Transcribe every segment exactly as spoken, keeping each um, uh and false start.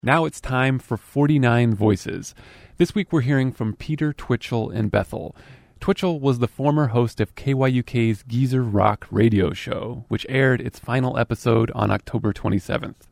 Now it's time for forty-nine Voices. This week we're hearing from Peter Twitchell in Bethel. Twitchell was the former host of K Y U K's Geezer Rock radio show, which aired its final episode on October twenty-seventh.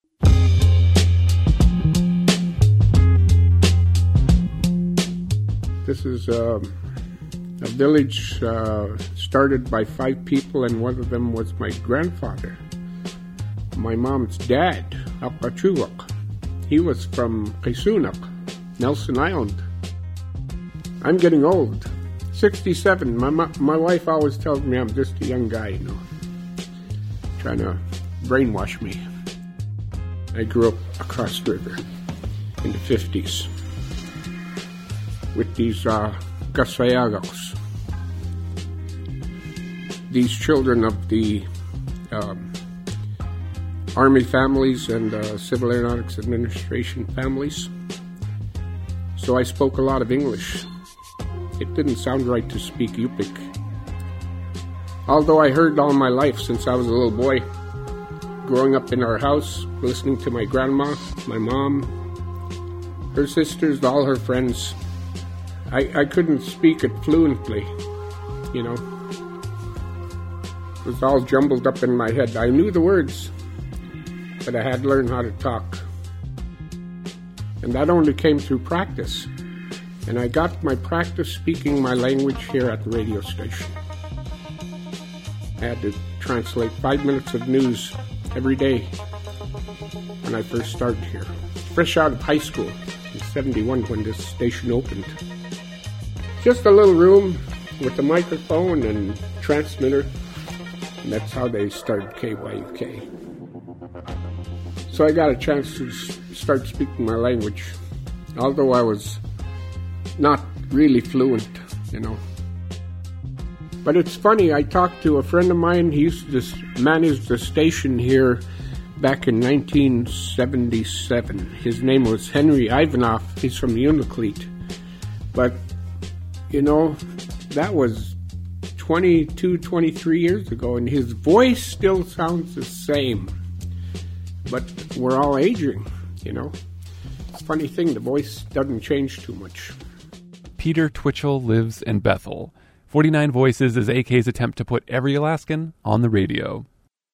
This is uh, a village uh, started by five people, and one of them was my grandfather, my mom's dad, Apachuvok. He was from Kisunak, Nelson Island. I'm getting old. sixty-seven. My my wife always tells me I'm just a young guy, you know, trying to brainwash me. I grew up across the river in the fifties with these uh, Kasayagos, these children of the um, Army families and uh, Civil Aeronautics Administration families. So I spoke a lot of English. It didn't sound right to speak Yupik. Although I heard all my life since I was a little boy, growing up in our house, listening to my grandma, my mom, her sisters, all her friends. I, I couldn't speak it fluently, you know. It was all jumbled up in my head. I knew the words, but I had to learn how to talk. And that only came through practice. And I got my practice speaking my language here at the radio station. I had to translate five minutes of news every day when I first started here. Fresh out of high school in seventy-one when this station opened. Just a little room with a microphone and transmitter. And that's how they started K Y U K. So I got a chance to start speaking my language, although I was not really fluent, you know. But it's funny, I talked to a friend of mine. He used to manage the station here back in nineteen seventy-seven. His name was Henry Ivanoff. He's from Unalakleet. But, you know, that was twenty-two, twenty-three years ago, and his voice still sounds the same. But we're all aging, you know. It's a funny thing, the voice doesn't change too much. Peter Twitchell lives in Bethel. forty-nine Voices is A K's attempt to put every Alaskan on the radio.